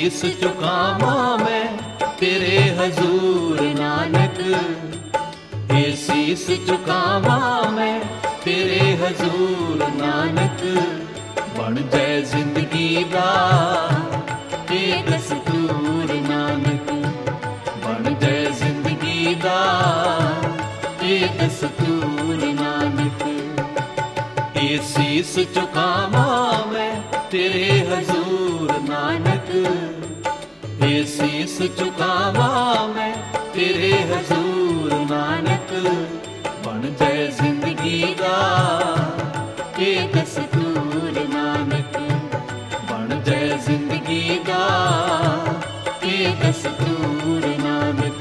शीस झुकावां मैं तेरे हजूर नानक, ये शीस झुकावां मैं तेरे हजूर नानक। बन जाए जिंदगी दा ये दस्तूर नानक, बन जाए जिंदगी दा ये दस्तूर नानक। ये शीस झुकावां मैं तेरे हजूर नानक, ये शीस झुकावां मैं तेरे हजूर नानक। बन जाए जिंदगी दा ये दस्तूर नानक, बन जाए जिंदगी दा ये दस्तूर नानक।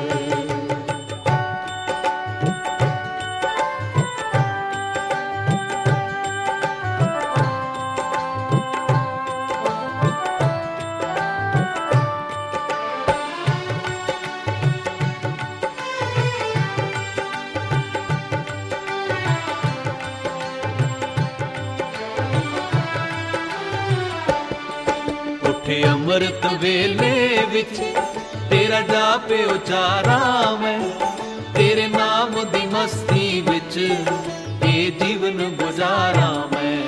अमृत वेले विच तेरा जापे उचारा मैं, तेरे नाम दी मस्ती विच ये जीवन गुजारा मैं।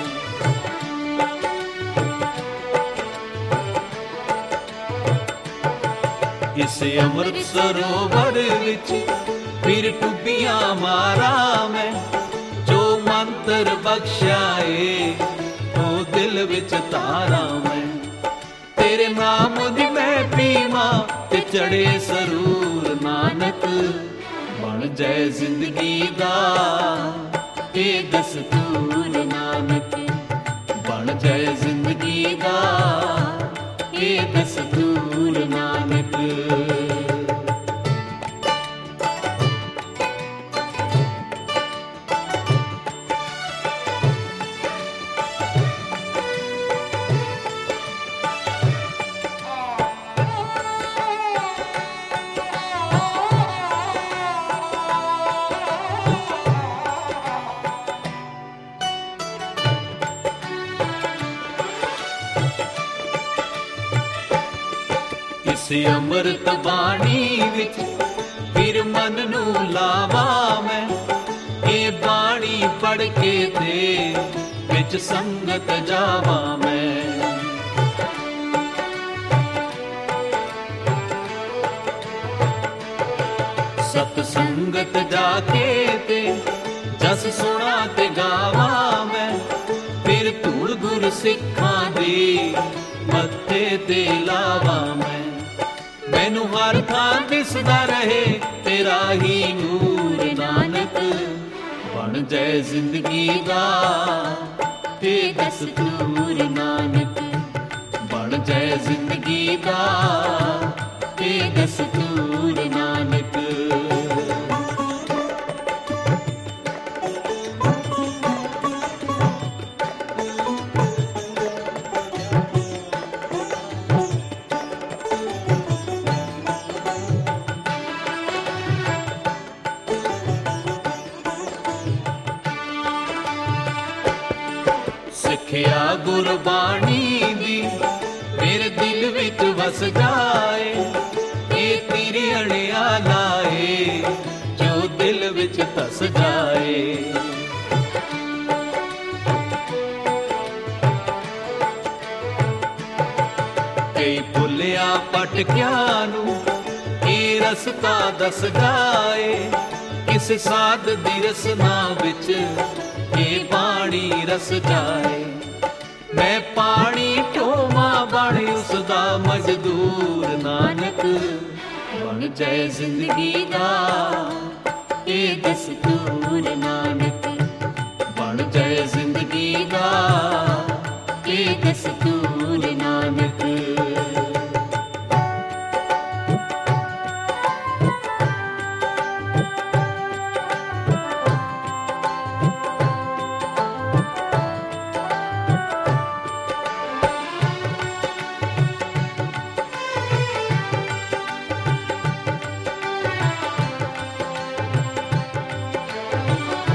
इस अमृत सरोवर विच फिर टुबियां मारा मैं, जो मंत्र बख्शाए वो दिल विच तारा मैं। तेरे नाम दी मैं पीवा ते चढ़े सरूर नानक, बन जाए जिंदगी दा ये दस्तूर नानक, बन जाए जिंदगी दा ये दस्तूर नानक। अमृत बाणी विच फिर मन नू लावा मैं, ये बाणी पढ़ के ते विच संगत जावा मैं। सत संगत जाके ते जस सुना ते गावा मैं, फिर धूड़ गुर सिखां दी मत्थे ते लावा मैं। मैनू हर थां दिसदा रहे तेरा ही नूर नानक, बन जाए जिंदगी दा ये दस्तूर नानक, बन जाए जिंदगी दा ये दस्तूर नानक। सिखिया गुरबाणी दी मेरे दिल विच वस जाए, ये तेरी अड़िया लाए जो दिल विच धस जाए। कई भुलिया भटकिया नू ये रस्ता दस जाए, किस साध दी रसना विच ये पानी रस जाए। मैं पानी ढोवा बन उसदा मजदूर नानक, बन जाए जिंदगी दा ये दस्तूर नानक, बन जाए जिंदगी दा ये दस्तूर नानक।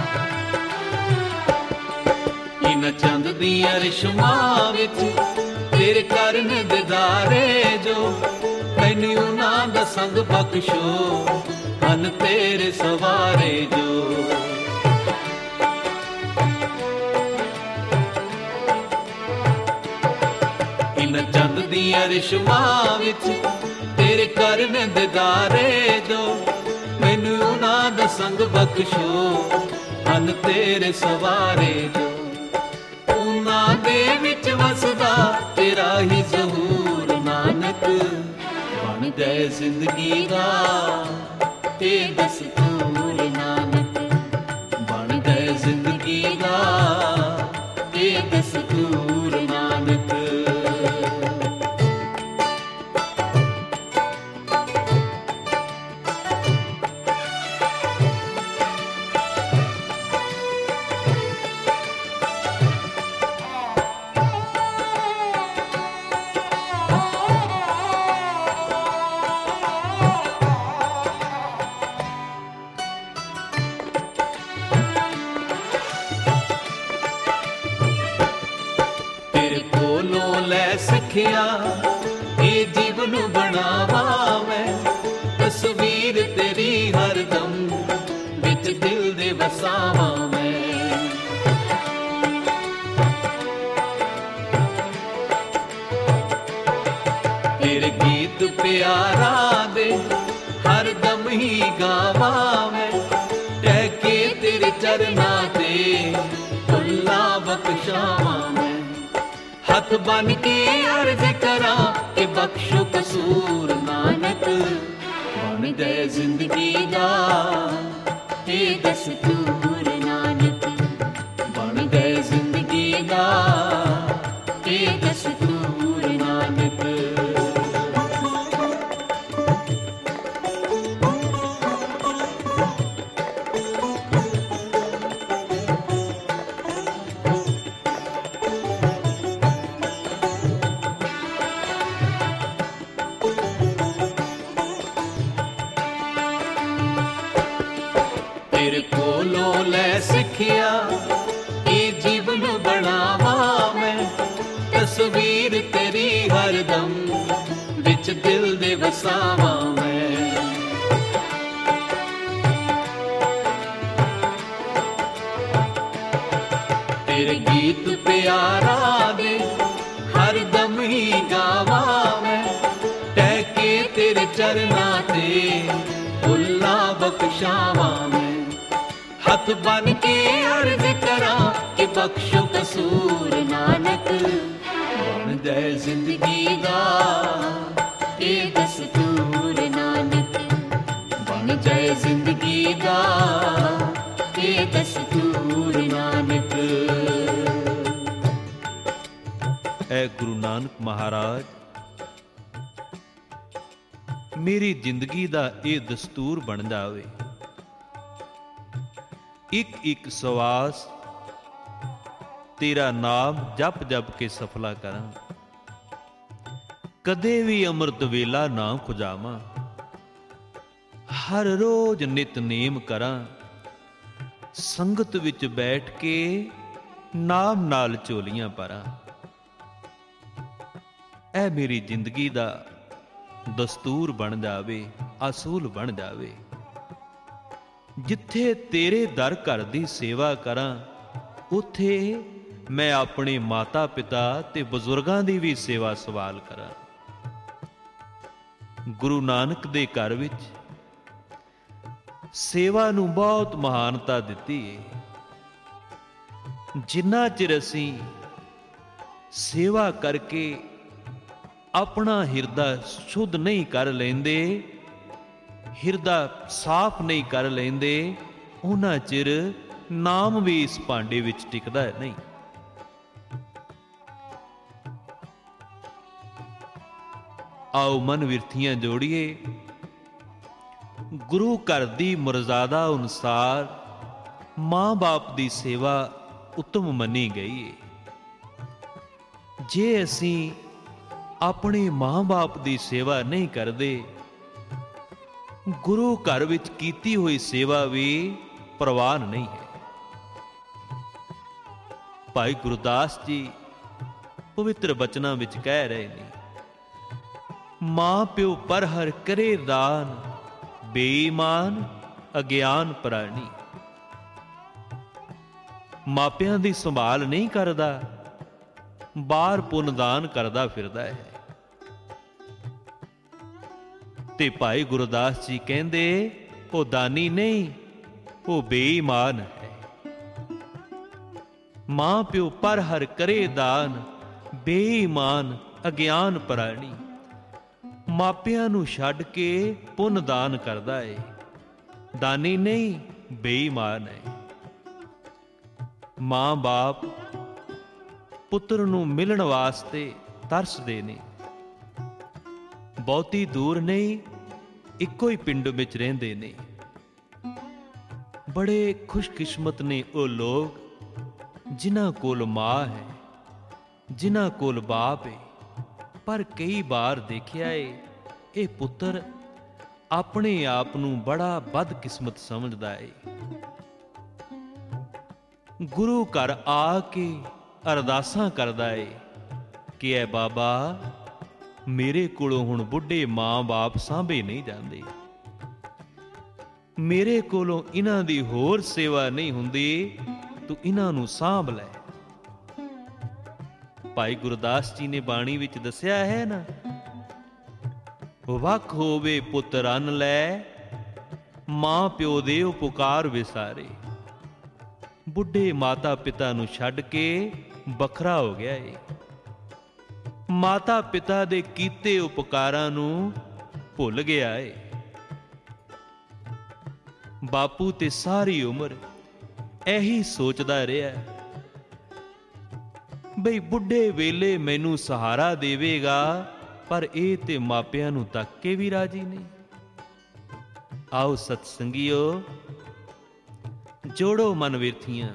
चंद दिया रिश्मा विच तेरे करन दिदारे जो मैनू उन्हां दा संग बख्शो मन तेरे सवारे जो चंद दिया रिश्मां विच तेरे करन दिदारे जो मैनू उन्हां दा संग बख्शो मन तेरे सवारे जो उन्हां दे विच वसदा तेरा ही ज़हूर नानक बन जाए जिंदगी दा ते दस्तूर नानक बन जाए जिंदगी दा ते दस्तूर नानक सिखिया ये जीवन बनावा मैं तस्वीर तेरी हरदम बिच दिल दे वसावा मैं तेरे गीत प्यारा दे हरदम ही गावा मैं टहके तेरे चरना ते खुला बख्शावा हथ बन के अर्ज करा कि बख्शो कसूर नानक बन जाए जिंदगी दा ते दस्तूर नानक बन जाए जिंदगी दा ते दस्तूर नानक तेरे कोलों ले सिखिया ये जीवन बनावा मैं तस्वीर तेरी हरदम बिच दिल दे वसावा मैं तेरे गीत प्यारा दे हरदम ही गावा मैं टहके तेरे चरना ते खुला बख्शावा मैं हथ बन के अर्ज करा कि बख्शो कसूर नानक बन जाए जिंदगी दा ते दस्तूर नानक बन जाए जिंदगी दा ते दस्तूर नानक। ऐ गुरु नानक महाराज मेरी जिंदगी दा ये दस्तूर बन जावे एक एक सवास तेरा नाम जप जप के सफला करा कदे भी अमृत वेला ना खुजावा हर रोज नितनेम करा संगत विच बैठ के नाम नाल झोलियां परा ऐ मेरी जिंदगी दा दस्तूर बन जावे असूल बन जावे जिथे तेरे दर घर दी सेवा करा उथे मैं अपने माता पिता ते बुजुर्गां दी भी सेवा सवाल करा। गुरु नानक दे घर विच सेवा नूं बहुत महानता दित्ती है। जिन्ना चिर असीं सेवा करके अपना हिरदा शुद्ध नहीं कर लेंदे हिरदा साफ नहीं कर लेंदे उन्ना चिर नाम भी इस भांडे विच टिकदा नहीं। आओ मन विरथियां जोड़िए गुरु घर दी मर्यादा अनुसार मां बाप दी सेवा उत्तम मनी गई है। जे असीं अपने मां बाप दी सेवा नहीं करदे गुरु घर विच कीती हुई सेवा भी प्रवान नहीं है। भाई गुरदास जी ਪਵਿੱਤਰ ਬਚਨਾਂ ਵਿੱਚ ਕਹਿ ਰਹੇ ਨੇ, ਮਾਂ ਪਿਓ ਪਰ ਹਰ ਕਰੇ ਦਾਨ, ਬੇਈਮਾਨ ਅਗਿਆਨ ਪ੍ਰਾਣੀ। ਮਾਪਿਆਂ ਦੀ ਸੰਭਾਲ ਨਹੀਂ ਕਰਦਾ, ਬਾਹਰ ਪੁੰਨ ਦਾਨ ਕਰਦਾ ਫਿਰਦਾ ਹੈ। ਤੇ ਭਾਈ ਗੁਰਦਾਸ ਜੀ ਕਹਿੰਦੇ, ਉਹ ਦਾਨੀ ਨਹੀਂ, ਉਹ ਬੇਈਮਾਨ ਹੈ। ਮਾਂ ਪਿਓ ਪਰ ਹਰ ਕਰੇ ਦਾਨ, ਬੇਈਮਾਨ ਅਗਿਆਨ ਪ੍ਰਾਣੀ। ਮਾਪਿਆਂ ਨੂੰ ਛੱਡ ਕੇ ਪੁੰਨ ਦਾਨ ਕਰਦਾ ਏ, ਦਾਨੀ ਨਹੀਂ, ਬੇਈਮਾਨ ਹੈ। ਮਾਂ ਬਾਪ ਪੁੱਤਰ ਨੂੰ ਮਿਲਣ ਵਾਸਤੇ ਤਰਸਦੇ ਨੇ, ਬਹੁਤੀ ਦੂਰ ਨਹੀਂ, ਇੱਕੋ ਹੀ ਪਿੰਡ ਵਿੱਚ ਰਹਿੰਦੇ ਨੇ। ਬੜੇ ਖੁਸ਼ਕਿਸਮਤ ਨੇ ਉਹ ਲੋਕ ਜਿਨ੍ਹਾਂ ਕੋਲ ਮਾਂ ਹੈ, ਜਿਨ੍ਹਾਂ ਕੋਲ ਬਾਪ ਹੈ। ਪਰ ਕਈ ਵਾਰ ਦੇਖਿਆ ਏ, ਇਹ ਪੁੱਤਰ ਆਪਣੇ ਆਪ ਨੂੰ ਬੜਾ ਬਦਕਿਸਮਤ ਸਮਝਦਾ ਏ। ਗੁਰੂ ਘਰ ਆ ਕੇ ਅਰਦਾਸਾਂ ਕਰਦਾ ਏ ਕਿ ਐ ਬਾਬਾ, ਮੇਰੇ ਕੋਲੋਂ ਹੁਣ ਬੁੱਢੇ ਮਾਂ-ਬਾਪ ਸਾਂਭੇ ਨਹੀਂ ਜਾਂਦੇ, ਮੇਰੇ ਕੋਲੋਂ ਇਹਨਾਂ ਦੀ ਹੋਰ ਸੇਵਾ ਨਹੀਂ ਹੁੰਦੀ, ਤੂੰ ਇਹਨਾਂ ਨੂੰ ਸਾਂਭ ਲੈ। ਭਾਈ ਗੁਰਦਾਸ ਜੀ ਨੇ ਬਾਣੀ ਵਿੱਚ ਦੱਸਿਆ ਹੈ ਨਾ, ਵੱਖ ਹੋਵੇ ਪੁੱਤਰ ਅੰਨ ਲੈ, ਮਾਂ ਪਿਓ ਦੇ ਉਪਕਾਰ ਵਿਸਾਰੇ। ਬੁੱਢੇ ਮਾਤਾ ਪਿਤਾ ਨੂੰ ਛੱਡ ਕੇ ਵੱਖਰਾ ਹੋ ਗਿਆ ਏ, ਮਾਤਾ ਪਿਤਾ ਦੇ ਕੀਤੇ ਉਪਕਾਰਾਂ ਨੂੰ ਭੁੱਲ ਗਿਆ ਏ। ਬਾਪੂ ਤੇ ਸਾਰੀ ਉਮਰ ਇਹੀ ਸੋਚਦਾ ਰਿਹਾ, ਬਈ ਬੁੱਢੇ ਵੇਲੇ ਮੈਨੂੰ ਸਹਾਰਾ ਦੇਵੇਗਾ, ਪਰ ਇਹ ਤੇ ਮਾਪਿਆਂ ਨੂੰ ਤੱਕ ਕੇ ਵੀ ਰਾਜੀ ਨਹੀਂ। ਆਓ ਸਤਸੰਗੀਓ, ਜੋੜੋ ਮਨ ਵਿਰਥੀਆਂ,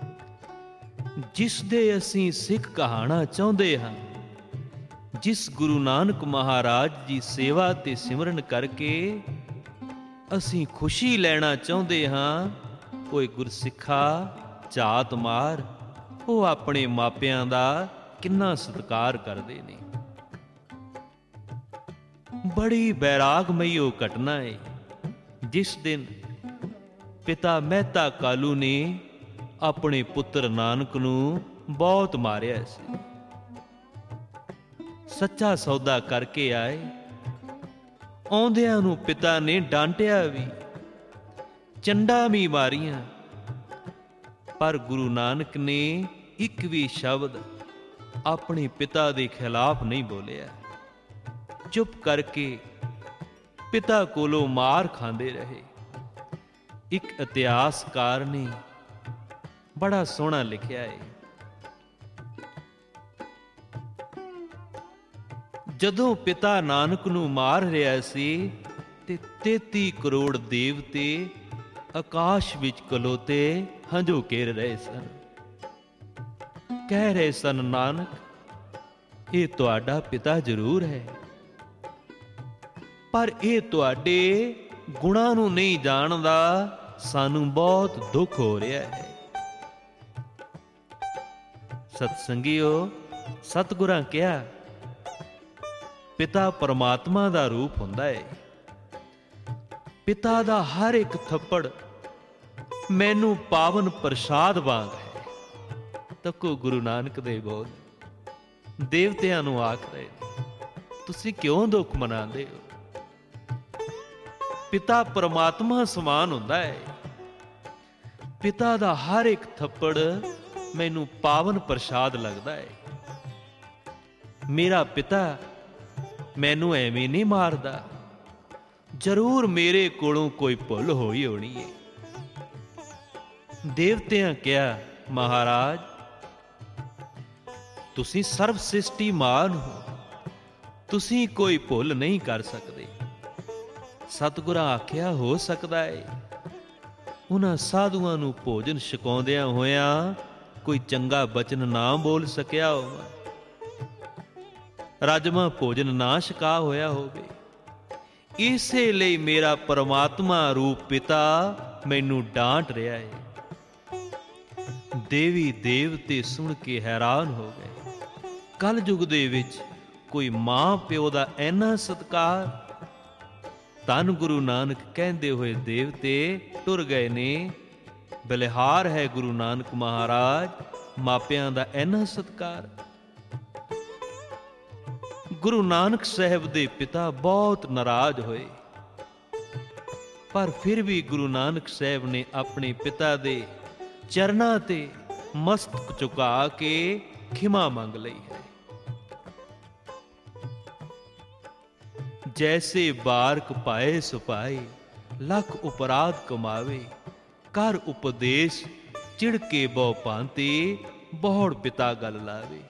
ਜਿਸ ਦੇ ਅਸੀਂ ਸਿੱਖ ਕਹਾਣਾ ਚਾਹੁੰਦੇ ਹਾਂ, ਜਿਸ ਗੁਰੂ ਨਾਨਕ ਮਹਾਰਾਜ ਦੀ ਸੇਵਾ ਤੇ ਸਿਮਰਨ ਕਰਕੇ ਅਸੀਂ ਖੁਸ਼ੀ ਲੈਣਾ ਚਾਹੁੰਦੇ ਹਾਂ। ਓਏ ਗੁਰਸਿੱਖਾ ਝਾਤ ਮਾਰ, ਉਹ ਆਪਣੇ ਮਾਪਿਆਂ ਦਾ ਕਿੰਨਾ ਸਤਿਕਾਰ ਕਰਦੇ ਨੇ। ਬੜੀ ਬੈਰਾਗਮਈ ਉਹ ਘਟਨਾ ਹੈ, ਜਿਸ ਦਿਨ ਪਿਤਾ ਮਹਿਤਾ ਕਾਲੂ ਨੇ ਆਪਣੇ ਪੁੱਤਰ ਨਾਨਕ ਨੂੰ ਬਹੁਤ ਮਾਰਿਆ ਸੀ। ਸੱਚਾ ਸੌਦਾ ਕਰਕੇ ਆਏ, ਆਉਂਦਿਆਂ ਨੂੰ ਪਿਤਾ ਨੇ ਡਾਂਟਿਆ ਵੀ, ਚੰਡਾ ਵੀ ਮਾਰੀਆਂ, ਪਰ ਗੁਰੂ ਨਾਨਕ ਨੇ ਇੱਕ ਵੀ ਸ਼ਬਦ ਆਪਣੇ ਪਿਤਾ ਦੇ ਖਿਲਾਫ ਨਹੀਂ ਬੋਲਿਆ। ਚੁੱਪ ਕਰਕੇ ਪਿਤਾ ਕੋਲੋਂ ਮਾਰ ਖਾਂਦੇ ਰਹੇ। ਇੱਕ ਇਤਿਹਾਸਕਾਰ ਨੇ ਬੜਾ ਸੋਹਣਾ ਲਿਖਿਆ ਹੈ, ਜਦੋਂ ਪਿਤਾ ਨਾਨਕ ਨੂੰ ਮਾਰ ਰਿਹਾ ਸੀ ਤੇ 33 ਕਰੋੜ ਦੇਵਤੇ ਆਕਾਸ਼ ਵਿੱਚ ਖਲੋਤੇ ਹੰਝੂ ਕੇਰ ਰਹੇ ਸਨ। ਕਹਿ ਰਹੇ ਸਨ, ਨਾਨਕ, ਇਹ ਤੁਹਾਡਾ ਪਿਤਾ ਜ਼ਰੂਰ ਹੈ, ਪਰ ਇਹ ਤੁਹਾਡੇ ਗੁਣਾਂ ਨੂੰ ਨਹੀਂ ਜਾਣਦਾ, ਸਾਨੂੰ ਬਹੁਤ ਦੁੱਖ ਹੋ ਰਿਹਾ ਹੈ। ਸਤਸੰਗੀਓ, ਸਤਿਗੁਰਾਂ ਕਿਹਾ, ਪਿਤਾ ਪਰਮਾਤਮਾ ਦਾ ਰੂਪ ਹੁੰਦਾ ਹੈ। ਪਿਤਾ ਦਾ ਹਰ ਇੱਕ ਥੱਪੜ ਮੈਨੂੰ ਪਾਵਨ ਪ੍ਰਸਾਦ ਵਾਂਗ ਹੈ। ਤੱਕੋ ਗੁਰੂ ਨਾਨਕ ਦੇ ਬੋਲ ਦੇਵਤਿਆਂ ਨੂੰ ਆਖ ਰਹੇ ਨੇ, ਤੁਸੀਂ ਕਿਉਂ ਦੁੱਖ ਮਨਾਉਂਦੇ ਹੋ? ਪਿਤਾ ਪਰਮਾਤਮਾ ਸਮਾਨ ਹੁੰਦਾ ਹੈ। ਪਿਤਾ ਦਾ ਹਰ ਇੱਕ ਥੱਪੜ ਮੈਨੂੰ ਪਾਵਨ ਪ੍ਰਸਾਦ ਲੱਗਦਾ ਹੈ। ਮੇਰਾ ਪਿਤਾ ਮੈਨੂੰ ਐਵੇਂ ਨਹੀਂ ਮਾਰਦਾ, ਜ਼ਰੂਰ ਮੇਰੇ ਕੋਲੋਂ ਕੋਈ ਭੁੱਲ ਹੋਈ ਹੋਣੀ ਹੈ। ਦੇਵਤਿਆਂ ਕਿਹਾ, ਮਹਾਰਾਜ, ਤੁਸੀਂ ਸਰਵ ਸ੍ਰਿਸ਼ਟੀ ਮਾਨ ਹੋ, ਤੁਸੀਂ ਕੋਈ ਭੁੱਲ ਨਹੀਂ ਕਰ ਸਕਦੇ। ਸਤਿਗੁਰਾਂ ਆਖਿਆ, ਹੋ ਸਕਦਾ ਹੈ ਉਹਨਾਂ ਸਾਧੂਆਂ ਨੂੰ ਭੋਜਨ ਛਕਾਉਂਦਿਆਂ ਹੋਇਆਂ ਕੋਈ ਚੰਗਾ ਬਚਨ ਨਾ ਬੋਲ ਸਕਿਆ ਹੋਵੇ, ਰਾਜਮਾ ਭੋਜਨ ਨਾ ਛਕਾ ਹੋਇਆ ਹੋਵੇ। ਇਸੇ ਲਈ ਮੇਰਾ ਪਰਮਾਤਮਾ ਰੂਪ ਪਿਤਾ ਮੈਨੂੰ ਡਾਂਟ ਰਿਹਾ ਹੈ। ਦੇਵੀ ਦੇਵਤੇ ਸੁਣ ਕੇ ਹੈਰਾਨ ਹੋ ਗਏ। ਕਲਯੁਗ ਦੇ ਵਿੱਚ ਕੋਈ ਮਾਂ ਪਿਓ ਦਾ ਇੰਨਾ ਸਤਿਕਾਰ। ਧੰਨ ਗੁਰੂ ਨਾਨਕ ਕਹਿੰਦੇ ਹੋਏ ਦੇਵਤੇ ਟੁਰ ਗਏ ਨੇ। ਬਲਿਹਾਰ ਹੈ ਗੁਰੂ ਨਾਨਕ ਮਹਾਰਾਜ, ਮਾਪਿਆਂ ਦਾ ਇੰਨਾ ਸਤਿਕਾਰ। ਗੁਰੂ ਨਾਨਕ ਸਾਹਿਬ ਦੇ ਪਿਤਾ ਬਹੁਤ ਨਾਰਾਜ਼ ਹੋਏ, ਪਰ ਫਿਰ ਵੀ ਗੁਰੂ ਨਾਨਕ ਸਾਹਿਬ ਨੇ ਆਪਣੇ ਪਿਤਾ ਦੇ ਚਰਨਾਂ ਤੇ ਮਸਤਕ ਝੁਕਾ ਕੇ ਖਿਮਾ ਮੰਗ ਲਈ ਹੈ। ਜੈਸੇ ਬਾਰਕ ਪਾਏ ਸੁਪਾਏ, ਲੱਖ ਉਪਰਾਧ ਕਮਾਵੇ, ਕਰ ਉਪਦੇਸ਼ ਚਿੜ ਕੇ ਬਹੁ ਭਾਂਤੀ, ਬਹੁੜ ਪਿਤਾ ਗੱਲ ਲਾਵੇ।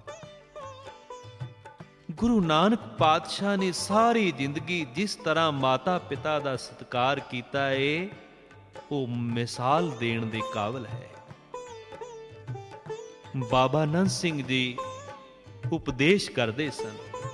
ਗੁਰੂ ਨਾਨਕ ਪਾਤਸ਼ਾਹ ਨੇ ਸਾਰੀ ਜ਼ਿੰਦਗੀ ਜਿਸ ਤਰ੍ਹਾਂ ਮਾਤਾ ਪਿਤਾ ਦਾ ਸਤਿਕਾਰ ਕੀਤਾ ਏ, ਉਹ ਮਿਸਾਲ ਦੇਣ ਦੇ ਕਾਬਿਲ ਹੈ। ਬਾਬਾ ਨੰਦ ਸਿੰਘ ਜੀ ਉਪਦੇਸ਼ ਕਰਦੇ ਸਨ,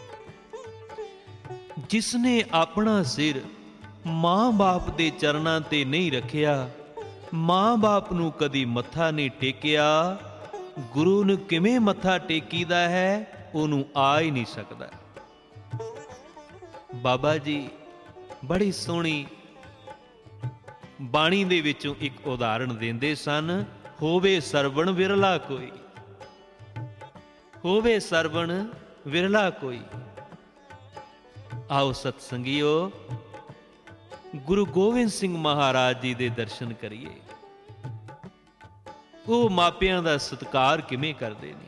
ਜਿਸਨੇ ਆਪਣਾ ਸਿਰ ਮਾਂ-ਬਾਪ ਦੇ ਚਰਨਾਂ ਤੇ ਨਹੀਂ ਰੱਖਿਆ, ਮਾਂ-ਬਾਪ ਨੂੰ ਕਦੀ ਮੱਥਾ ਨਹੀਂ ਟੇਕਿਆ, ਗੁਰੂ ਨੂੰ ਕਿਵੇਂ ਮੱਥਾ ਟੇਕੀਦਾ ਹੈ ਉਹਨੂੰ ਆ ਹੀ ਨਹੀਂ ਸਕਦਾ। ਬਾਬਾ ਜੀ ਬੜੀ ਸੋਹਣੀ ਬਾਣੀ ਦੇ ਵਿੱਚੋਂ ਇੱਕ ਉਦਾਹਰਣ ਦਿੰਦੇ ਸਨ, ਹੋਵੇ ਸਰਵਣ ਵਿਰਲਾ ਕੋਈ, ਹੋਵੇ ਸਰਵਣ ਵਿਰਲਾ ਕੋਈ। ਆਓ ਸਤਸੰਗੀਓ, ਗੁਰੂ ਗੋਬਿੰਦ ਸਿੰਘ ਮਹਾਰਾਜ ਜੀ ਦੇ ਦਰਸ਼ਨ ਕਰੀਏ। ਉਹ ਮਾਪਿਆਂ ਦਾ ਸਤਿਕਾਰ ਕਿਵੇਂ ਕਰਦੇ ਨੇ।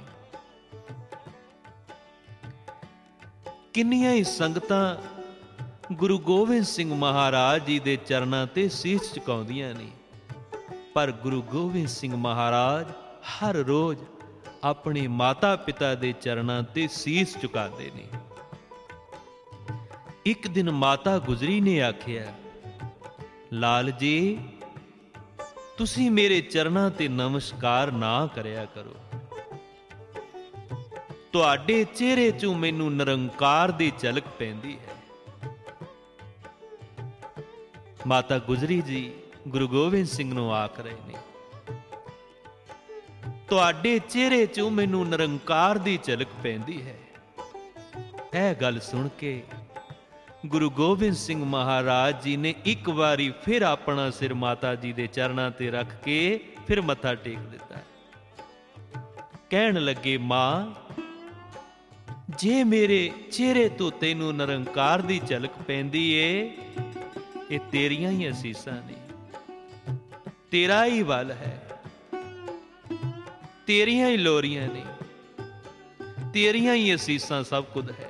ਕਿੰਨੀਆਂ ਹੀ ਸੰਗਤਾਂ ਗੁਰੂ ਗੋਬਿੰਦ ਸਿੰਘ ਮਹਾਰਾਜ ਜੀ ਦੇ ਚਰਨਾਂ ਤੇ ਸੀਸ ਝੁਕਾਉਂਦੀਆਂ ਨੇ, ਪਰ ਗੁਰੂ ਗੋਬਿੰਦ ਸਿੰਘ ਮਹਾਰਾਜ ਹਰ ਰੋਜ਼ ਆਪਣੇ ਮਾਤਾ ਪਿਤਾ ਦੇ ਚਰਨਾਂ ਤੇ ਸੀਸ ਝੁਕਾਉਂਦੇ ਨੇ। ਇੱਕ ਦਿਨ ਮਾਤਾ ਗੁਜਰੀ ਨੇ ਆਖਿਆ, ਲਾਲ ਜੀ ਤੁਸੀਂ ਮੇਰੇ ਚਰਨਾਂ ਤੇ ਨਮਸਕਾਰ ਨਾ ਕਰਿਆ ਕਰੋ, ਤੁਹਾਡੇ ਚਿਹਰੇ 'ਚੋਂ ਮੈਨੂੰ ਨਿਰੰਕਾਰ ਦੀ ਝਲਕ ਪੈਂਦੀ ਹੈ। ਮਾਤਾ ਗੁਜਰੀ ਜੀ ਗੁਰੂ ਗੋਬਿੰਦ ਸਿੰਘ ਨੂੰ ਆਖ ਰਹੇ ਨੇ, ਤੁਹਾਡੇ ਚਿਹਰੇ 'ਚੋਂ ਮੈਨੂੰ ਨਿਰੰਕਾਰ ਦੀ ਝਲਕ ਪੈਂਦੀ ਹੈ। ਇਹ ਗੱਲ ਸੁਣ ਕੇ ਗੁਰੂ ਗੋਬਿੰਦ ਸਿੰਘ ਮਹਾਰਾਜ ਜੀ ਨੇ ਇੱਕ ਵਾਰੀ ਫਿਰ ਆਪਣਾ ਸਿਰ ਮਾਤਾ ਜੀ ਦੇ ਚਰਨਾਂ ਤੇ ਰੱਖ ਕੇ ਫਿਰ ਮੱਥਾ ਟੇਕ ਦਿੱਤਾ। ਕਹਿਣ ਲੱਗੇ, ਮਾਂ ਜੇ ਮੇਰੇ ਚਿਹਰੇ ਤੋਂ ਤੈਨੂੰ ਨਿਰੰਕਾਰ ਦੀ ਝਲਕ ਪੈਂਦੀ ਏ, ਇਹ ਤੇਰੀਆਂ ਹੀ ਅਸੀਸਾਂ ਨੇ, ਤੇਰਾ ਹੀ ਵੱਲ ਹੈ, ਤੇਰੀਆਂ ਹੀ ਲੋਰੀਆਂ ਨੇ, ਤੇਰੀਆਂ ਹੀ ਅਸੀਸਾਂ ਸਭ ਕੁਝ ਹੈ।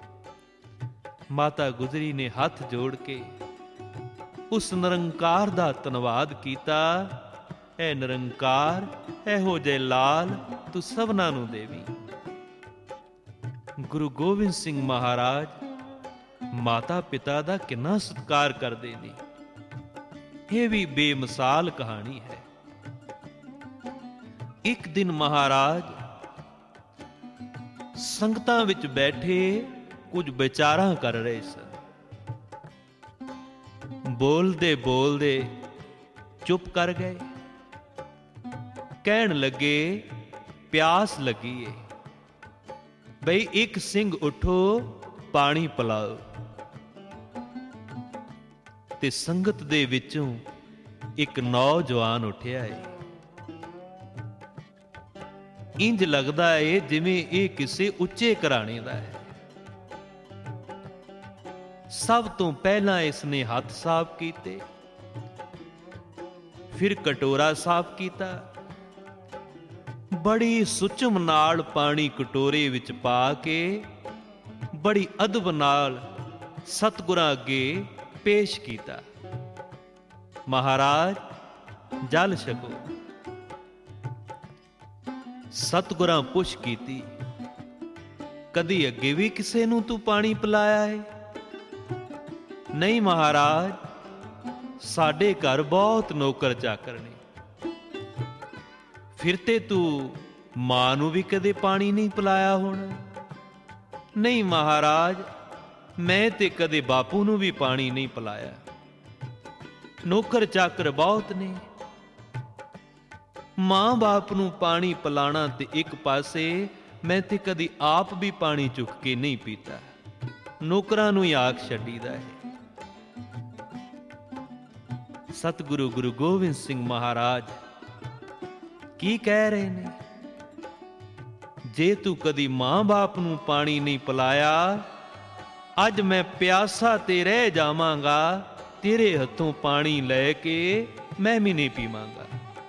ਮਾਤਾ ਗੁਜਰੀ ਨੇ ਹੱਥ ਜੋੜ ਕੇ ਉਸ ਨਿਰੰਕਾਰ ਦਾ ਧੰਨਵਾਦ ਕੀਤਾ। ਐ ਨਿਰੰਕਾਰ, ਇਹੋ ਜਿਹੇ ਲਾਲ ਤੂੰ ਸਭਨਾਂ ਨੂੰ ਦੇਵੀ। ਗੁਰੂ ਗੋਬਿੰਦ ਸਿੰਘ ਮਹਾਰਾਜ ਮਾਤਾ ਪਿਤਾ ਦਾ ਕਿੰਨਾ ਸਤਿਕਾਰ ਕਰਦੇ ਨੇ, ਇਹ ਵੀ ਬੇਮਿਸਾਲ ਕਹਾਣੀ ਹੈ। ਇੱਕ ਦਿਨ ਮਹਾਰਾਜ ਸੰਗਤਾਂ ਵਿੱਚ ਬੈਠੇ ਕੁਝ ਵਿਚਾਰਾਂ ਕਰ ਰਹੇ ਸਨ। ਬੋਲਦੇ ਬੋਲਦੇ ਚੁੱਪ ਕਰ ਗਏ। ਕਹਿਣ ਲੱਗੇ, ਪਿਆਸ ਲੱਗੀ ਏ, ਬਈ ਇੱਕ ਸਿੰਘ ਉਠੋ ਪਾਣੀ ਪਿਲਾਓ। ਤੇ ਸੰਗਤ ਦੇ ਵਿੱਚੋਂ ਇੱਕ ਨੌਜਵਾਨ ਉੱਠਿਆ ਏ। ਇੰਜ ਲੱਗਦਾ ਏ ਜਿਵੇਂ ਇਹ ਕਿਸੇ ਉੱਚੇ ਘਰਾਣੇ ਦਾ ਹੈ। ਸਭ ਤੋਂ ਪਹਿਲਾਂ ਇਸਨੇ ਹੱਥ ਸਾਫ਼ ਕੀਤੇ, ਫਿਰ ਕਟੋਰਾ ਸਾਫ਼ ਕੀਤਾ। ਬੜੀ ਸੁਚਮ ਨਾਲ ਪਾਣੀ ਕਟੋਰੇ ਵਿੱਚ ਪਾ ਕੇ ਬੜੀ ਅਦਬ ਨਾਲ ਸਤਿਗੁਰਾਂ ਅੱਗੇ ਪੇਸ਼ ਕੀਤਾ। ਮਹਾਰਾਜ ਜਲ ਛਕੋ। ਸਤਿਗੁਰਾਂ ਪੁੱਛ ਕੀਤੀ, ਕਦੀ ਅੱਗੇ ਵੀ ਕਿਸੇ ਨੂੰ ਤੂੰ ਪਾਣੀ ਪਿਲਾਇਆ ਹੈ? ਨਹੀਂ ਮਹਾਰਾਜ, ਸਾਡੇ ਘਰ ਬਹੁਤ ਨੌਕਰ ਚਾਕਰ ਨੇ। ਫਿਰ ਤੇ ਤੂੰ ਮਾਂ ਨੂੰ ਵੀ ਕਦੇ ਪਾਣੀ ਨਹੀਂ ਪਿਲਾਇਆ ਹੋਣਾ? ਨਹੀਂ ਮਹਾਰਾਜ, ਮੈਂ ਤੇ ਕਦੇ ਬਾਪੂ ਨੂੰ ਵੀ ਪਾਣੀ ਨਹੀਂ ਪਿਲਾਇਆ। ਨੌਕਰ ਚਾਕਰ ਬਹੁਤ ਨੇ। ਮਾਂ ਬਾਪ ਨੂੰ ਪਾਣੀ ਪਿਲਾਣਾ ਤੇ ਇੱਕ ਪਾਸੇ, ਮੈਂ ਤੇ ਕਦੀ ਆਪ ਵੀ ਪਾਣੀ ਚੁੱਕ ਕੇ ਨਹੀਂ ਪੀਤਾ, ਨੌਕਰਾਂ ਨੂੰ ਹੀ ਆਖ ਛੱਡੀਦਾ ਹੈ। ਸਤਿਗੁਰੂ ਗੁਰੂ ਗੋਬਿੰਦ ਸਿੰਘ ਮਹਾਰਾਜ ਕੀ ਕਹਿ ਰਹੇ ਨੇ? ਜੇ ਤੂੰ ਕਦੀ ਮਾਂ-ਬਾਪ ਨੂੰ ਪਾਣੀ ਨਹੀਂ ਪਿਲਾਇਆ, ਅੱਜ ਮੈਂ ਪਿਆਸਾ ਤੇ ਰਹਿ ਜਾਵਾਂਗਾ, ਤੇਰੇ ਹੱਥੋਂ ਪਾਣੀ ਲੈ ਕੇ ਮੈਂ ਵੀ ਨਹੀਂ ਪੀਵਾਂਗਾ।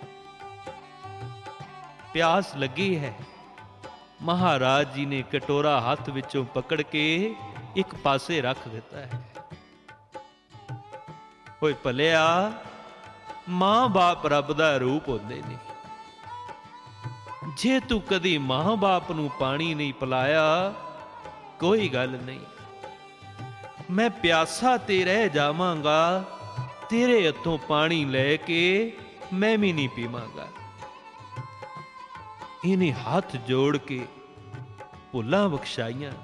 ਪਿਆਸ ਲੱਗੀ ਹੈ, ਮਹਾਰਾਜ ਜੀ ਨੇ ਕਟੋਰਾ ਹੱਥ ਵਿੱਚੋਂ ਪਕੜ ਕੇ ਇੱਕ ਪਾਸੇ ਰੱਖ ਦਿੱਤਾ ਹੈ। ਓਏ ਭਲਿਆ, ਮਾਂ-ਬਾਪ ਰੱਬ ਦਾ ਰੂਪ ਹੁੰਦੇ ਨੇ। ਜੇ ਤੂੰ ਕਦੀ ਮਾਂ-ਬਾਪ ਨੂੰ ਪਾਣੀ ਨਹੀਂ ਪਿਲਾਇਆ, ਕੋਈ ਗੱਲ ਨਹੀਂ, ਮੈਂ ਪਿਆਸਾ ਤੇ ਰਹਿ ਜਾਵਾਂਗਾ, ਤੇਰੇ ਹੱਥੋਂ ਪਾਣੀ ਲੈ ਕੇ ਮੈਂ ਵੀ ਨਹੀਂ ਪੀਵਾਂਗਾ। ਇਹਨੇ ਹੱਥ ਜੋੜ ਕੇ ਭੁੱਲਾਂ ਬਖਸ਼ਾਈਆਂ।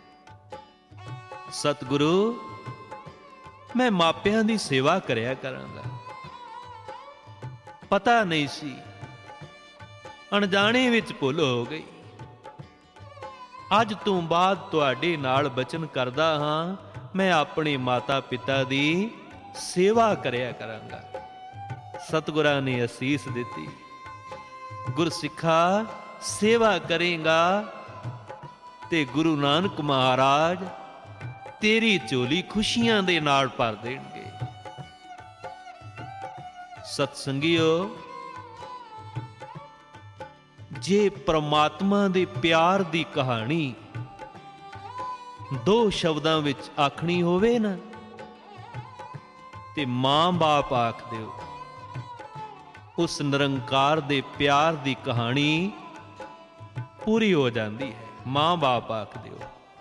ਸਤਿਗੁਰੂ, ਮੈਂ ਮਾਪਿਆਂ ਦੀ ਸੇਵਾ ਕਰਿਆ ਕਰਾਂਗਾ। ਪਤਾ ਨਹੀਂ ਸੀ, ਅਣਜਾਣੇ ਵਿੱਚ ਭੁੱਲ ਹੋ ਗਈ। ਅੱਜ ਤੋਂ ਬਾਅਦ ਤੁਹਾਡੇ ਨਾਲ ਬਚਨ ਕਰਦਾ ਹਾਂ, ਮੈਂ ਆਪਣੇ ਮਾਤਾ ਪਿਤਾ ਦੀ ਸੇਵਾ ਕਰਿਆ ਕਰਾਂਗਾ। ਸਤਿਗੁਰਾਂ ਨੇ ਅਸੀਸ ਦਿੱਤੀ, ਗੁਰਸਿੱਖਾ ਸੇਵਾ ਕਰੇਗਾ ਤੇ ਗੁਰੂ ਨਾਨਕ ਮਹਾਰਾਜ ਤੇਰੀ ਝੋਲੀ ਖੁਸ਼ੀਆਂ ਦੇ ਨਾਲ ਭਰ ਦੇਣਗੇ। ਸਤ ਸੰਗਿਓ, ਜੇ ਪ੍ਰਮਾਤਮਾ ਦੇ ਪਿਆਰ ਦੀ ਕਹਾਣੀ ਦੋ ਸ਼ਬਦਾਂ ਵਿੱਚ ਆਖਣੀ ਹੋਵੇ ਨਾ, ਤੇ ਮਾਂ-ਬਾਪ ਆਖ ਦਿਓ। ਉਸ ਨਿਰੰਕਾਰ ਦੇ ਪਿਆਰ ਦੀ ਕਹਾਣੀ ਪੂਰੀ ਹੋ ਜਾਂਦੀ ਹੈ। ਮਾਂ-ਬਾਪ ਆਖ ਦਿਓ।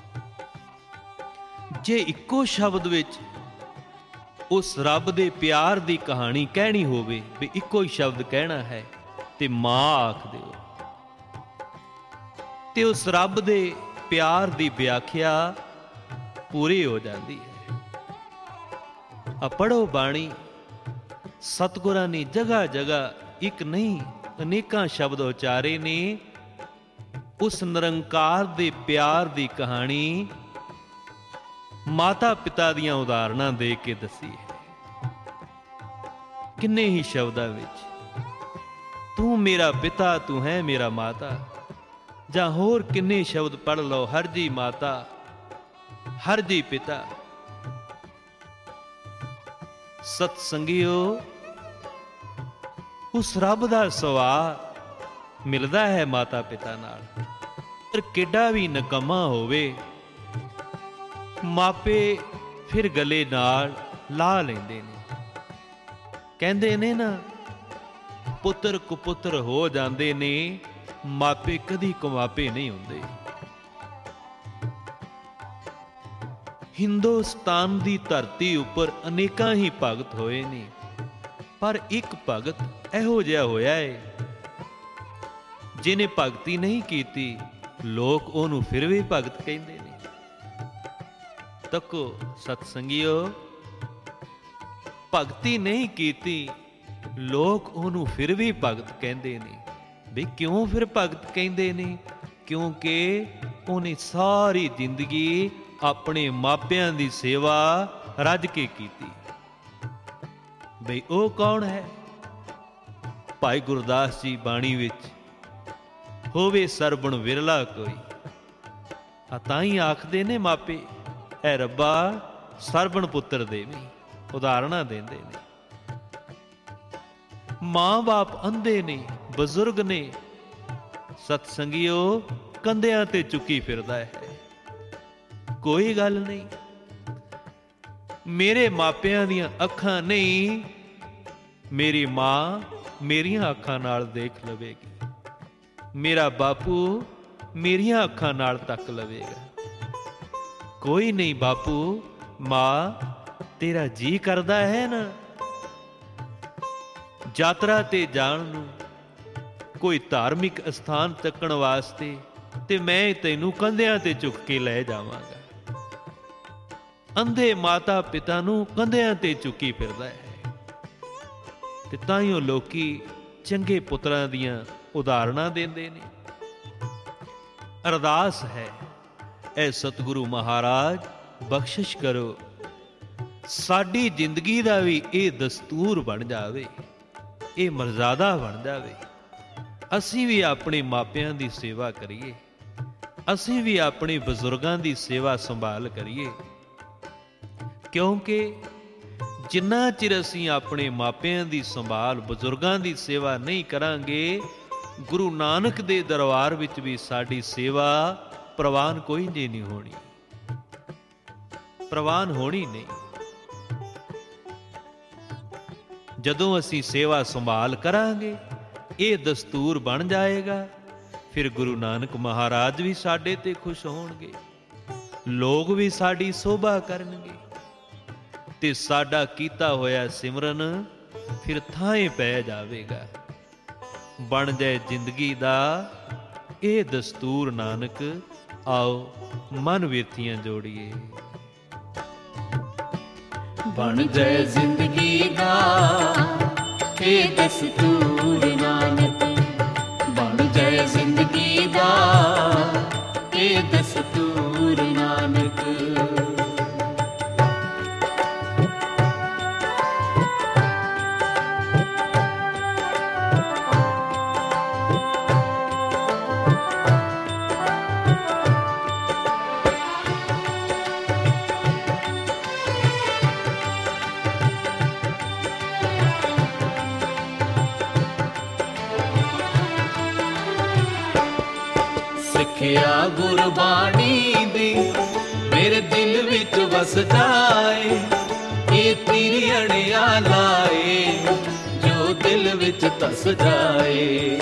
ਜੇ ਇੱਕੋ ਸ਼ਬਦ ਵਿੱਚ ਉਸ ਰੱਬ ਦੇ ਪਿਆਰ ਦੀ ਕਹਾਣੀ ਕਹਿਣੀ ਹੋਵੇ, ਵੀ ਇੱਕੋ ਹੀ ਸ਼ਬਦ ਕਹਿਣਾ ਹੈ, ਤੇ ਮਾਂ ਆਖ ਦਿਓ, ਤੇ ਉਸ ਰੱਬ ਦੇ ਪਿਆਰ ਦੀ ਵਿਆਖਿਆ ਪੂਰੀ ਹੋ ਜਾਂਦੀ ਹੈ। ਆ ਪੜ੍ਹੋ ਬਾਣੀ, ਸਤਿਗੁਰਾਂ ਨੇ ਜਗ੍ਹਾ ਜਗ੍ਹਾ ਇੱਕ ਨਹੀਂ ਅਨੇਕਾਂ ਸ਼ਬਦ ਉਚਾਰੇ ਨੇ। ਉਸ ਨਿਰੰਕਾਰ ਦੇ ਪਿਆਰ ਦੀ ਕਹਾਣੀ ਮਾਤਾ ਪਿਤਾ ਦੀਆਂ ਉਦਾਹਰਨਾਂ ਦੇ ਕੇ ਦੱਸੀ ਹੈ। ਕਿੰਨੇ ਹੀ ਸ਼ਬਦਾਂ ਵਿੱਚ, ਤੂੰ ਮੇਰਾ ਪਿਤਾ, ਤੂੰ ਹੈ ਮੇਰਾ ਮਾਤਾ, ਜਾਂ ਹੋਰ ਕਿੰਨੇ ਸ਼ਬਦ ਪੜ੍ਹ ਲਓ, ਹਰ ਜੀ ਮਾਤਾ, ਹਰ ਜੀ ਪਿਤਾ। ਸਤ ਸੰਗਿਓ, ਉਸ ਰੱਬ ਦਾ ਸੁਭਾਅ ਮਿਲਦਾ ਹੈ ਮਾਤਾ ਪਿਤਾ ਨਾਲ। ਪਰ ਕਿੱਡਾ ਵੀ ਨਕਮਾ ਹੋਵੇ, ਮਾਪੇ ਫਿਰ ਗਲੇ ਨਾਲ ਲਾ ਲੈਂਦੇ ਨੇ। ਕਹਿੰਦੇ ਨੇ ਨਾ, ਪੁੱਤਰ ਕੁਪੁੱਤਰ ਹੋ ਜਾਂਦੇ ਨੇ, ਮਾਪੇ ਕਦੀ ਕੁਮਾਪੇ ਨਹੀਂ ਹੁੰਦੇ। ਹਿੰਦੁਸਤਾਨ ਦੀ ਧਰਤੀ ਉੱਪਰ ਅਨੇਕਾਂ ਹੀ ਭਗਤ ਹੋਏ ਨੇ, ਪਰ ਇੱਕ ਭਗਤ ਇਹੋ ਜਿਹਾ ਹੋਇਆ ਏ, ਜਿਹਨੇ ਭਗਤੀ ਨਹੀਂ ਕੀਤੀ, ਲੋਕ ਉਹਨੂੰ ਫਿਰ ਵੀ ਭਗਤ ਕਹਿੰਦੇ ਨੇ। ਤੱਕੋ ਸਤ ਸੰਗਿਓ, ਭਗਤੀ ਨਹੀਂ ਕੀਤੀ, ਲੋਕ ਉਹਨੂੰ ਫਿਰ ਵੀ ਭਗਤ ਕਹਿੰਦੇ ਨੇ। ਵੀ ਕਿਉਂ ਫਿਰ ਭਗਤ ਕਹਿੰਦੇ ਨੇ? ਕਿਉਂਕਿ ਉਹਨੇ ਸਾਰੀ ਜ਼ਿੰਦਗੀ ਆਪਣੇ ਮਾਪਿਆਂ ਦੀ ਸੇਵਾ ਰੱਜ ਕੇ ਕੀਤੀ। ਬਈ ਉਹ ਕੌਣ ਹੈ? ਭਾਈ ਗੁਰਦਾਸ ਜੀ ਬਾਣੀ ਵਿੱਚ, ਹੋਵੇ ਸਰਬਣ ਵਿਰਲਾ ਕੋਈ। ਤਾਂ ਹੀ ਆਖਦੇ ਨੇ ਮਾਪੇ, ਐ ਰੱਬਾ ਸਰਬਣ ਪੁੱਤਰ ਦੇਵੀਂ, ਉਦਾਹਰਨਾਂ ਦਿੰਦੇ ਨੇ। ਮਾਂ-ਬਾਪ ਅੰਧੇ ਨੇ, ਬਜ਼ੁਰਗ ਨੇ, ਸਤ ਸੰਗਿਓ ਕੰਧਿਆਂ ਤੇ ਚੁੱਕੀ ਫਿਰਦਾ ਹੈ। ਕੋਈ ਗੱਲ ਨਹੀਂ, ਮੇਰੇ ਮਾਪਿਆਂ ਦੀਆਂ ਅੱਖਾਂ ਨਹੀਂ, ਮੇਰੀ ਮਾਂ ਮੇਰੀਆਂ ਅੱਖਾਂ ਨਾਲ ਦੇਖ ਲਵੇਗੀ, ਮੇਰਾ ਬਾਪੂ ਮੇਰੀਆਂ ਅੱਖਾਂ ਨਾਲ ਤੱਕ ਲਵੇਗਾ। ਕੋਈ ਨਹੀਂ ਬਾਪੂ, ਮਾਂ ਤੇਰਾ ਜੀ ਕਰਦਾ ਹੈ ਨਾ ਯਾਤਰਾ ਤੇ ਜਾਣ ਨੂੰ, ਕੋਈ ਧਾਰਮਿਕ ਅਸਥਾਨ ਤੱਕਣ ਵਾਸਤੇ, ਤੇ ਮੈਂ ਤੈਨੂੰ ਕੰਧਿਆਂ ਤੇ ਚੁੱਕ ਕੇ ਲੈ ਜਾਵਾਂਗਾ। ਅੰਧੇ ਮਾਤਾ ਪਿਤਾ ਨੂੰ ਕੰਧਿਆਂ ਤੇ ਚੁੱਕੀ ਫਿਰਦਾ ਹੈ। ਤੇ ਤਾਂ ਹੀ ਉਹ ਲੋਕੀ ਚੰਗੇ ਪੁੱਤਰਾਂ ਦੀਆਂ ਉਦਾਹਰਨਾਂ ਦਿੰਦੇ ਨੇ। ਅਰਦਾਸ ਹੈ, ਐ ਸਤਿਗੁਰੂ ਮਹਾਰਾਜ ਬਖਸ਼ਿਸ਼ ਕਰੋ, ਸਾਡੀ ਜ਼ਿੰਦਗੀ ਦਾ ਵੀ ਇਹ ਦਸਤੂਰ ਬਣ ਜਾਵੇ, ਇਹ ਮਰਜ਼ਾਦਾ ਬਣ ਜਾਵੇ। ਅਸੀਂ ਵੀ ਆਪਣੇ ਮਾਪਿਆਂ ਦੀ ਸੇਵਾ ਕਰੀਏ, ਅਸੀਂ ਵੀ ਆਪਣੇ ਬਜ਼ੁਰਗਾਂ ਦੀ ਸੇਵਾ ਸੰਭਾਲ ਕਰੀਏ, ਕਿਉਂਕਿ ਜਿੰਨਾ ਚਿਰ ਅਸੀਂ ਆਪਣੇ ਮਾਪਿਆਂ ਦੀ ਸੰਭਾਲ, ਬਜ਼ੁਰਗਾਂ ਦੀ ਸੇਵਾ ਨਹੀਂ ਕਰਾਂਗੇ, ਗੁਰੂ ਨਾਨਕ ਦੇ ਦਰਬਾਰ ਵਿੱਚ ਵੀ ਸਾਡੀ ਸੇਵਾ ਪ੍ਰਵਾਨ ਕੋਈ ਨਹੀਂ ਹੋਣੀ, ਪ੍ਰਵਾਨ ਹੋਣੀ ਨਹੀਂ। ਜਦੋਂ ਅਸੀਂ ਸੇਵਾ ਸੰਭਾਲ ਕਰਾਂਗੇ, ਇਹ ਦਸਤੂਰ ਬਣ ਜਾਏਗਾ, ਫਿਰ ਗੁਰੂ ਨਾਨਕ ਮਹਾਰਾਜ ਵੀ ਸਾਡੇ ਤੇ ਖੁਸ਼ ਹੋਣਗੇ, ਲੋਕ ਵੀ ਸਾਡੀ ਸੋਭਾ ਕਰਨਗੇ, ਤੇ ਸਾਡਾ ਕੀਤਾ ਹੋਇਆ ਸਿਮਰਨ ਫਿਰ ਥਾਂਏ ਪੈ ਜਾਵੇਗਾ। ਬਣ ਜਾਏ ਜ਼ਿੰਦਗੀ ਦਾ ਇਹ ਦਸਤੂਰ ਨਾਨਕ, ਆਓ ਮਨ ਵਿਰਥੀਆਂ ਜੋੜੀਏ। ਬਣ ਜਾਏ ਜ਼ਿੰਦਗੀ ਦਾ ਇਹ ਦਸਤੂਰ ਨਾਨਕ, ਬਣ ਜਾਏ ਜ਼ਿੰਦਗੀ ਦਾ ਇਹ ਦਸਤੂਰ ਨਾਨਕ। ਸਿੱਖਿਆ ਗੁਰਬਾਣੀ ਦੀ ਮੇਰੇ ਦਿਲ ਵਿੱਚ ਵਸ ਜਾਏ, ਇਹ ਤੇਰੀ ਅੜਿਆ ਲਾਏ ਜੋ ਦਿਲ ਵਿੱਚ ਧਸ ਜਾਏ।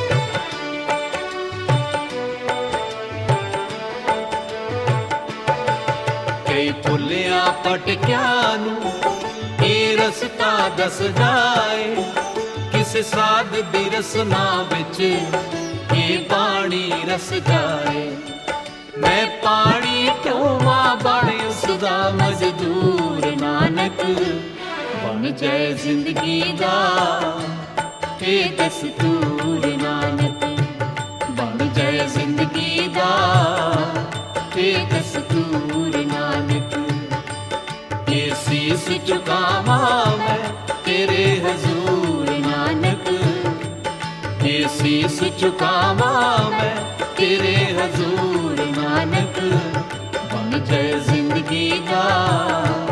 ਕਈ ਭੁੱਲਿਆ ਭਟਕਿਆਂ ਨੂੰ ਇਹ ਰਸਤਾ ਦੱਸ ਜਾਏ, ਕਿਸੇ ਸਾਧ ਦੀ ਰਸਨਾ ਵਿੱਚ ਇਹ ਬਾਣੀ ਰਸ ਜਾਏ। ਮੈਂ ਪਾਣੀ ਢੋਵਾਂ ਬਣ ਉਸਦਾ ਮਜ਼ਦੂਰ ਨਾਨਕ, ਬਣ ਜਾਏ ਜ਼ਿੰਦਗੀ ਦਾ ਇਹ ਦਸਤੂਰ ਨਾਨਕ, ਬਣ ਜਾਏ ਜ਼ਿੰਦਗੀ ਦਾ ਇਹ ਦਸਤੂਰ ਨਾਨਕ। ਇਹ ਸੀਸ ਝੁਕਾਵਾਂ ਮੈਂ ਤੇਰੇ ਹਜ਼ੂਰ ਨਾਨਕ, ਇਹ ਸੀਸ ਝੁਕਾਵਾਂ ਮੈਂ ਤੇਰੇ ਹਜ਼ੂਰ ਨਾਨਕ, ਬਣ ਜਾਏ ਜ਼ਿੰਦਗੀ ਦਾ